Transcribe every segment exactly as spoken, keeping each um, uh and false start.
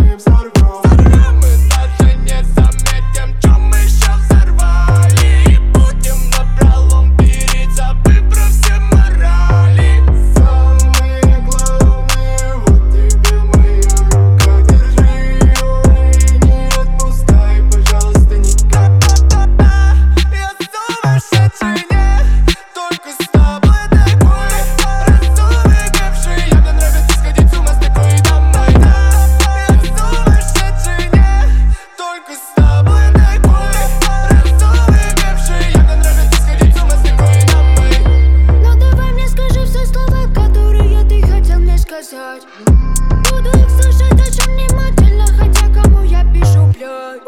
мы взорвем. Мы даже не заметим, чем мы щас взорвали. И будем напролом переть, забыв про все морали. Самые главные, вот тебе моя рука. Держи ее и не отпускай, пожалуйста, никак. Я сумасшедший, не только с тобой такой. Раздумый бывший, мне нравится сходить с ума с такой дамой. Я сумасшедший, не только с тобой такой. Раздумый бывший, мне нравится сходить с ума с такой дамой. Ну давай мне скажи все слова, которые ты хотел мне сказать. Буду их слушать очень внимательно, хотя кому я пишу, блядь.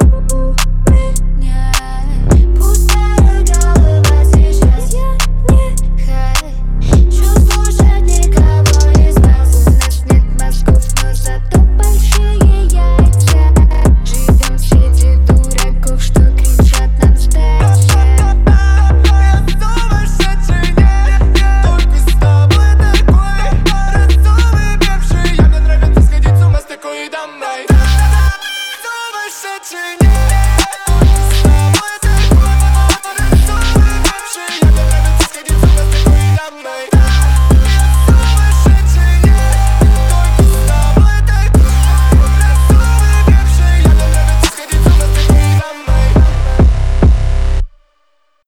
Не, пустая голова сейчас, я не хочу слушать никого из вас. У нас нет мозгов, но зато большие яйца. Живем среди дураков, что кричат нам сдача. Я сумасшедший, не только с тобой такой. Раздумый бывший, мне нравится сходить с ума с такой дамой. Сумасшедший.